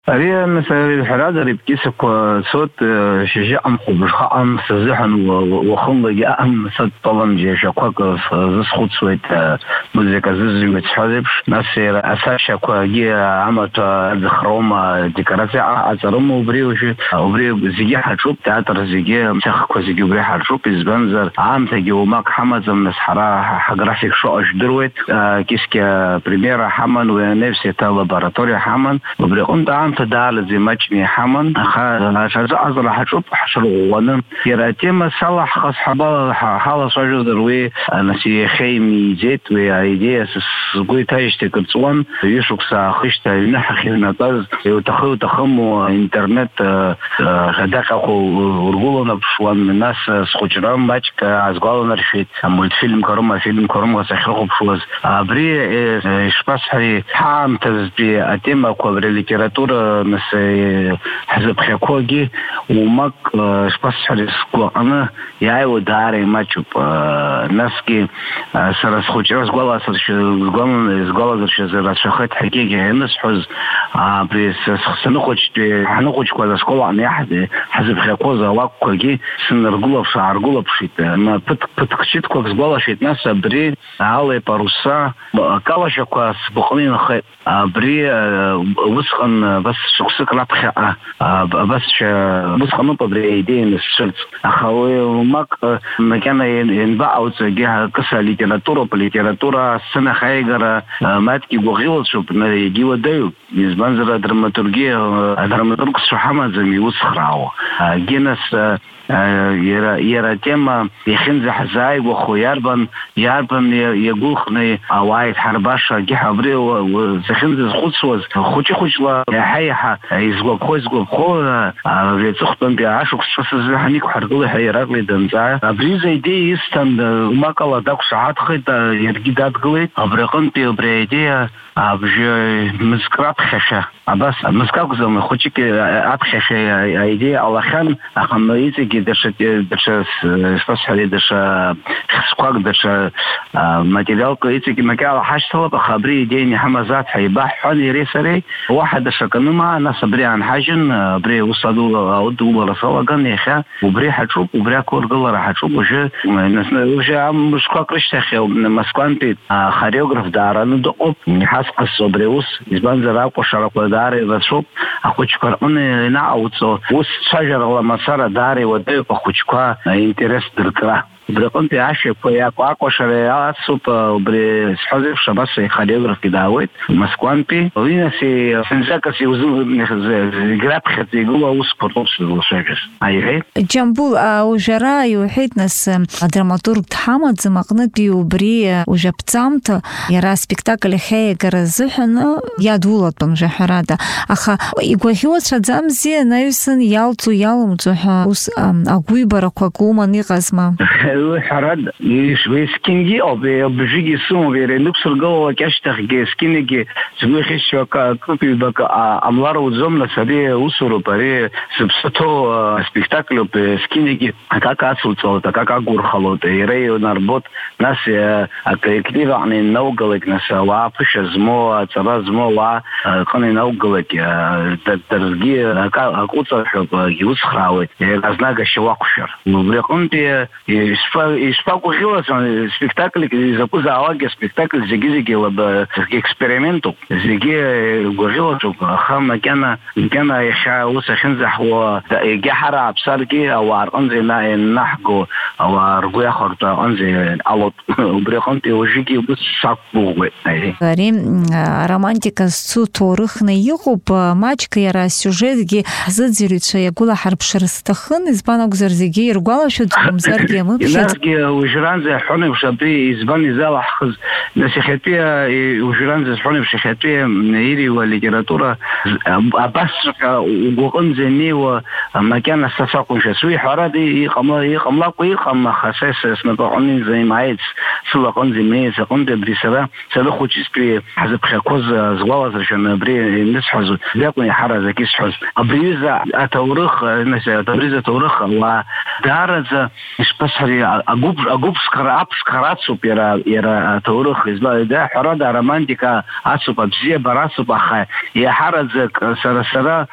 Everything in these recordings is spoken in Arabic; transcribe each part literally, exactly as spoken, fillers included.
أريد مثلا الحرادة ربكيسك صوت شجاع مخبرها أم سزحن وخم جاء أم صوت طلم جيش أقوى زسخوت سويت مزيكا زوزي متحذبش نصير أساس أقوى جي عملت الخروم ديكوراتيا أترم وبريوش وبريو زيجي حشوب تأثر زيجي مسخ كوزيجي وبري حشوب إزبنزر عام تجي وماك حمد من الصحراء حجرافيك شو أشدرويت كيسك بريميرا حمن ونفسي تا لابوراتوريا حمن وبري قمت عام تدال زي ماتشني حمن خا شجع أزر حشوب حشر ونن يراتيم صلاح خاص حبال حاله صجر دروي نسي خيمي زيت وأيديا سقوي تايش تكرتوان يشوك ساخشت ينحخ نتاز وتخو تخمو إنترنت غداك أخو ورجولنا بشوان الناس سخجران باتك أزقالنا رشيت مولتفيلم كرم فيلم كرم غسخرقو بشوز بري إشباس حري حام تزبي أتيما كوبري ليتراتورة نس حزب خيكوجي وماك إشباس حري سكوا أنا يايو داري ماتشوب ناسكي سرس خجران زقالا سرش زقالا زقالا سرش زرا شخيت حقيقي هنس حز بري سنخوش حنخوش كذا سكوا عن أحد حزب خيكوزا واقوجي سنرجولا في عرجولا بشيت ما بت بتكشيت كوك زقالا شيت ناس بري على باروسا كلاش كواس بقولين خي بري وسخن بس شخصك لا بخاء بس وسخن بري يدين الشرط أخوي ماك مكان ينباع وتجاه قصة ليتراتورة بالليتراتورة سنة خيجرة ما تجي بغيول شو بنيجي ودايو يزبنزر دراماتورجية دراماتورج شو حمد زمي وسخ راو جنس يرا يرا تيما يخنز حزاي وخياربن ياربن يجوخني وايد حرباشة جحبري وزخنز خصوص خوشي خوش لا حيحة يزقو خوش يزقو خو بيتخطن بعشق شخص زحنيك حرقله حيرقلي دمزع بريزة دي يستن ما كلا داك ساعات خيط يرجدات قلي أبرقن بي بريدية أبجي مسكرات خشة بس مسكاك زم خوشك أبخشة أيدي الله خان أخميزي درش درش спасали درش سكاك درش материал كويسة كما كان حاجة طلب خبري ديني حمزات حيباح حالي ريسري واحد درش كانوا مع ناس بري عن حاجة بري وصلوا أودوا رسالة قال يا خا وبري حتشوف وبري كور قال راح تشوف وجه الناس وجه عم سكاك رشتخي مسكان بيت خاريوغراف دارانو دقوب نحاس قصة بريوس يزبان زراق وشارك وداري بشوف أخوش كرقني نعوتو وس شجر ولا مسار داري ودي بخوشكوا انترس دركرا برقم في عشرة كويا كواكو شريعة سوبر بري حذف شباس خاريوغراف كداويت مسكوان بي وين سي سنجاك سي وزن جراب خدي جوا وسبورتوس وشجر أيه جنبول وجرا يوحيد ناس دراماتورج تحمد زمقنت بي وبري وجبتامت يرى سبيكتاكل خي جرزحنا يدولت بمجحرادا أخا يقولوا شدامزي نايسن يالتو يالم تها وس أقوي بركوكوما نيقاسما حراد يشوي سكينجي أو بيجي سوم بيري نكسر جوا كاشتخ جي سكينجي زوي خش وكا كوبي بك أملار وزمنا سري وصروا بري سبستو سبيكتاكل بسكينجي كاكا سلطة كاكا غور خلوت يري ونربط ناس كتير عن نوجلك ناس وعفش زمو ترى زمو وع كان نوجلك ترجي كا كوتا حب يوسخراوي أزناق الشواقشر وبرقمتي يشفا يشفا كوخيوس سبيكتاكل يزكو زاواج سبيكتاكل زيجي زيجي وب إكسبيرمنتو زيجي كوخيوس خام كان كان يشا وسخنزح و جحرة عبسالكي أو أنزي نا نحكو أو أرجو يخرط أنزي على وبرقمتي وجيكي بس ساقبوه غريم романтика су торыхны йыгып мачка яра сюжетге зыдзирича ягула харбшырстахын избанок зерзеге иргуала шудзум зерге мы Энергия ужран за حوني وشبي إزباني زال حخز نسيختيا وجران за حوني وشختيا نيري والليتراتورة أبصر وقوم زني ومكان السفاق وشسوي حرادي يقملا يقملا ويقم خساس اسمه طعني زي معيد سلقون زمي سقون بريسبا سلخو تشبي حسب خكوز زواز عشان بري نسحز بيكون حرز كيس حز أبريزة أتورخ نسي تبريزة تورخ ودارز إيش بس هري абри агуб агуб скраб скрацу пера ера таурых изла да харада романтика асупа бзия барасупа ха я харазак сара-сара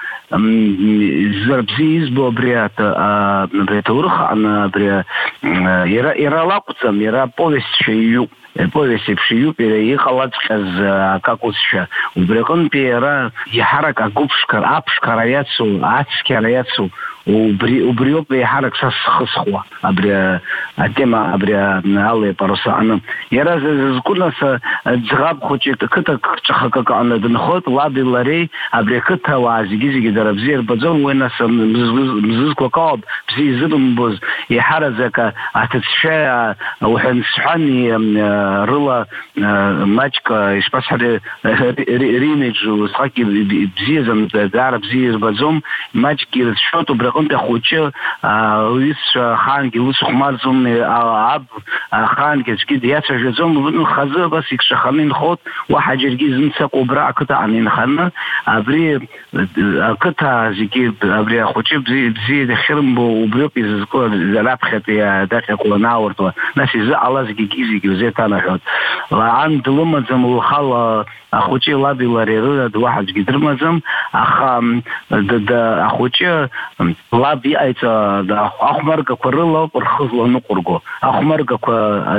зарбзиз бобриат абри таурых ана абри ера ера лапцам ера повесть шию повести пшию переехала с как усша убрекон пера я харак агуб скар апшкараяцу ацкараяцу убри убриоп яхарак сасхсхва абри атема абри алле парусана яраз зкурнаса дзгаб хочет кыта чахака ана днхот лади лари абри кыта вазиги зиги дарабзир базон венас мзызко каб бзи зидум боз яхаразака атсша وحن سحني رلا ماتشكا يشباسحري ريميج وساكي بزيزم دار بزيز بازوم ماتشكي شوتو برقم تخوتش ويس خانكي ويس خمارزوم عب خانكي كده ياسر جزوم بدون خزر بس يكشخنين خود واحد جرجيز نساق وبرع قطع عنين خنا أبري قطع زكي أبري خوتش بزي بزي دخرم وبريق يزكو زلاب خطي داخل كونا ورتوا ناس يزع الله زكي كيزي وزي تانا حد وعند لما زم وخلا أخوتي لابي لاريرو ده واحد جدر مزم أخ ده أخوتي لابي أيت ده أحمر كقرلا برخص لنا قرقو أحمر كق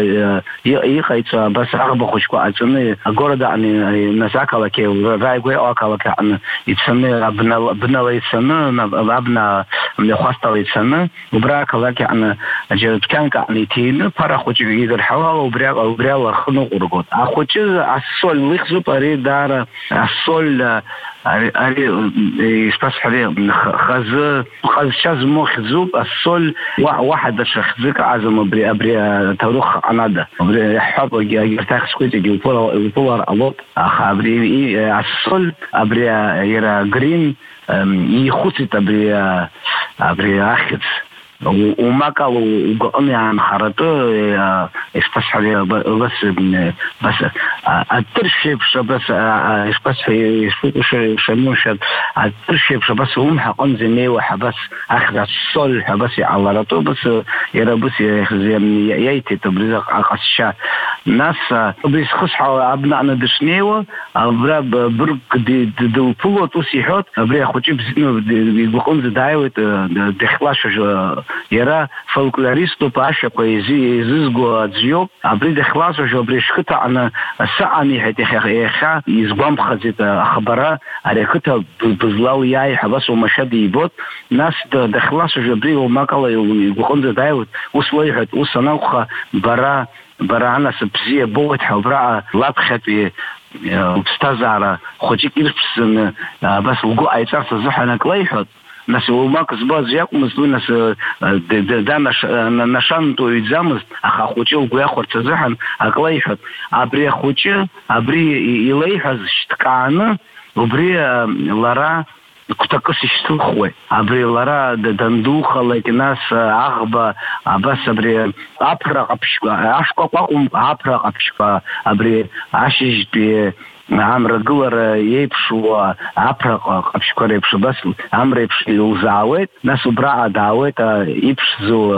يخيت بس أربع خوشكو أجنبي أقول ده أني نساك على كي ورايقوي أك على كي أنا يتسمى أبنا أبنا يتسمى أبنا من خاصة يتسمى وبراك على كي أنا جد كان كأني تين para خوتي يقدر حوا وبرا وبرا خنو قرقو أخوتي السول لخزو بري دار السول أري يسبس حري خز خز شاز مخ زوب السول واحد شخزك عزم بري بري تروخ عناده بري حب يرتاح سكوتي يقول يقول الله خبري السول بري يرا جرين يخوتي بري بري أخذ وما قالوا وقالوا عن خرطة استشعر بس بس الترشيب بس بس يشوفوا شموشة الترشيب بس هم حقن زني وحبس أخذ الصلح بس على رطو بس يرى بس يخزي يأتي تبرز أقصى ناس بس خصها أبناءنا دشنيوة أبرا برك دي دو بلو توسيحات أبرا خوتي بزنو بيقولون زدايوة دخلاش يرى فولكلوريستو باشا поэзии изызго дзьёб абриде хласо жо брешхта ана саани хетеха избам хазит ахбара арехта бузлау яй хабасу машади бот нас да хласо жо брио макала يقولون دايوت услыхать усанауха бара барана сбзие бот хабра лапхати وبستازارة خوتي كيرفسن بس لقو أيتار تزحنا كليحط ناس وماك زباز ياكم مسلوين ناس دا نشان تو يتزامز أخا خوتي لقو ياخور تزحن كليحط أبري خوتي أبري يليحز شتكانا وبري لارا كتاكسي شتوخوي أبري لارا دندوخة لكن ناس أغبى بس أبري أبرق أبشكا أشكا قاقم أبرق أبشكا أبري عشيج بي عمر قلر يبشو أبرق أبشكا يبشو بس عمر يبشو يوزاويت ناس براء داويت يبشزو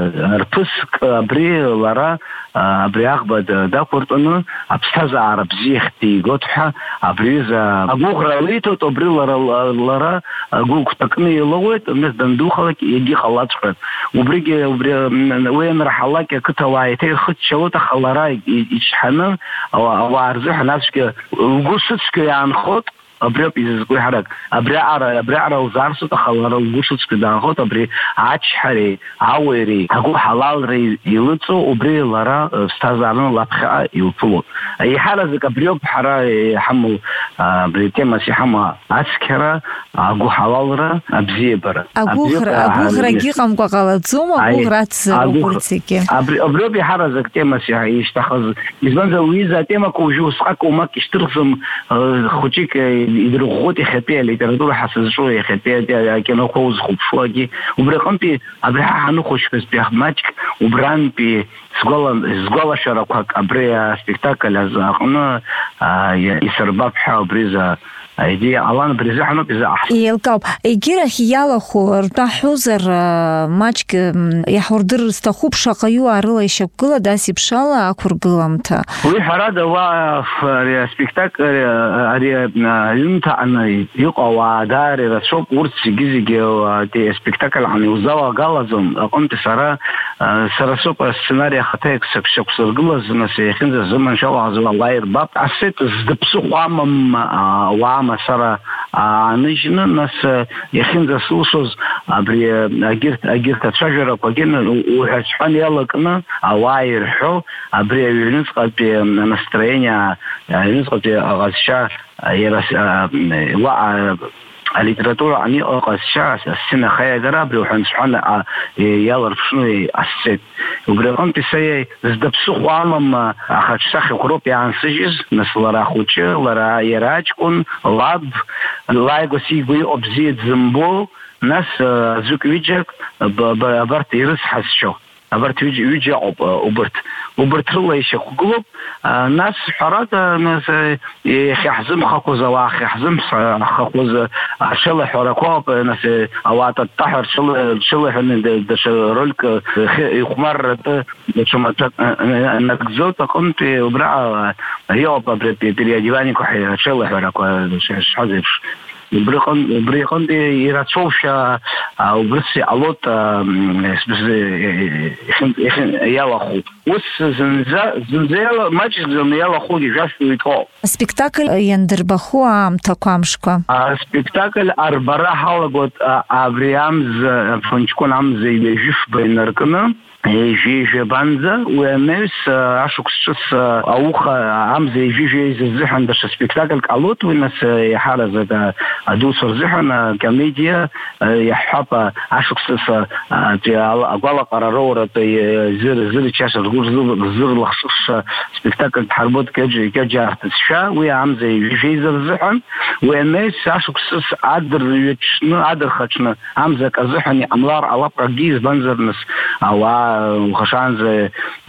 أربسك أبري لارا أبري أغبى دا قرطنو أبستاز عرب زيختي قطحة أبريزا أقوغ راليتو تبري لارا أقول كتاكني لويت مس دندوخة لك يجي خلاص وبريجي وين راح الله كتوايتي خد شوطة خلارا يشحنن أو أو أرزح ناس ك وقصتش كيان خد أبريب يزقي حرك أبري عرا أبري عرا وزارسو تخلارا وقصتش كدان خد أبري عاتش حري عويري أقول حلال ري يلتو وبري لارا استازارن لابخاء يوفلو أي حالة زك أبريب حرا يحمو بريتين مسي حما عسكرا أقول حلال را أبزي برا أقول أقول رقيقم قالتزوم أقول راتس وقلتيكي أبري أبريب حرا زك تيم مسي يشتخذ إذن زويزا تيما كوجو سقاك وماك يشترخزم خوتيك يدرو خوتي خطيه ليتراتورا حساس شويه خطيه كانوا خوز خوب شويه وبرقم بي أبري حانو خوش بس بيخماتك وبران بي سقولا سقولا شرقك أبري سبيكتاكل أزاقنا يسرباب حا وبريزا аидея алан бризахну бизах Илкап егерах ялаху ртахузер мачк яхурдыр стахуб шақаю арыла ишаккыла даси пшала акургыламта. Уи харада ва спектакль ари юмта ана юқава дари расоп урт сигизиге те спектакль ани узава галазон аконте сара сарасоп сценарий хатек сакшоксыргылаз насе хинза zaman шава азва лайр баб асет здпсу хвамам вама сара анижна нас яхинза слушоз абри агирт агирт тшажера паген ухачхан ялакна авайр хо абри юнус qalbi настроение юнус qalbi агасша ярас ва الليتراتورة أني أقصى السنة خير درب وحن سبحانه يلا شنو أسد وقرقم تسي زدبسوق عالم أخذ سخ أوروبي عن سجز مثل را خوتش لرا يراج كون لاب لايقو سيقوي أبزيد زنبو ناس زوك ويجك ببرت يرس حسشو أبرت ويجي ويجي أبرت أبرت الله يشق قلوب ناس حرات ناس يحزم خاكوزا واخ يحزم خاكوزا شل حركوب ناس أوقات الطحر شل شل هن دش رولك يخمر شو انك زوت كنت وبرع يوب بريديواني كحي شل حركوب حذف بريقون بريقون دي يراتشوفشا أو بس علوت بس يخن يخن يلا خو وس زنزا زنزا ماتش زن يلا خو يجاشو يتو спектакль يندربخو ام تقامشكو спектакль أربعة حلقات أبريامز فنشكون عم زي بيجف بينركنا جي جي بانزا ومس عشوكس أوخا عم زي جي جي زحن دش سبيكتاكل كالوت والناس يحارز هذا أدوسر زحن كوميديا يحب عشوكس تي أقوال قرارورة تي زر زر تشاش تقول زر زر لخصص سبيكتاكل حربوت كج كج أرتشا ويعم زي جي جي زحن ومس عشوكس عدر يتشن عدر خشنا عم زك زحن أملار على برجيز بنزرنس أو وخشان زي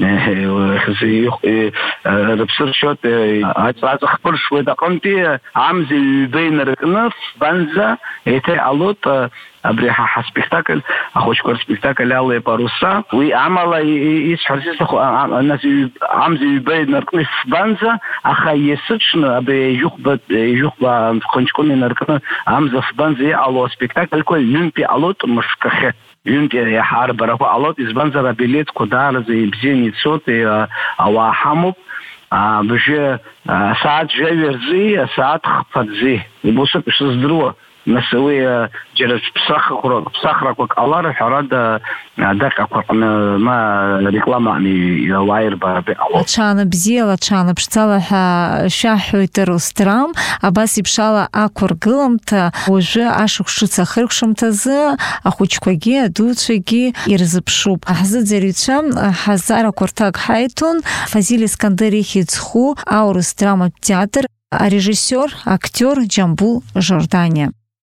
زي ربصر شوت عايز أخبر شوي دقنتي عم زي بين ركنف بنزا إيه علوت أبريح سبيكتاكل أخوش كور سبيكتاكل الله باروسا وعمل يسحرسيس الناس عم زي بين ركنف بنزا أخا يسجن أبي يخبط يخبط خنش كوني نركن عم زي بنزا على سبيكتاكل كل ينبي علوت مش كخت ينتي يا حرب رفع علوت إزبانزا بيليت كدار زي بزيني صوت أو حمب بجي ساعات جاي زي ساعات خفت زي يبوسك بس زدروه نسوي جرس بصخر بصخرك وكالار حراد داك أقرأنا ما ريكلاما يعني واير باربي لاتشانا بزيا لاتشانا بشتالها شاحو يتروسترام أباسي بشالا أكور قلمتا وجه أشوك شوتا خرقشمتا زا أخوچكوغي دوتشوغي يرزبشوب أحزد زريتشام حزارة كورتاق حايتون فازيل اسكندري хицху Аурус драма театр, режиссер, актер Джамбул Жордания.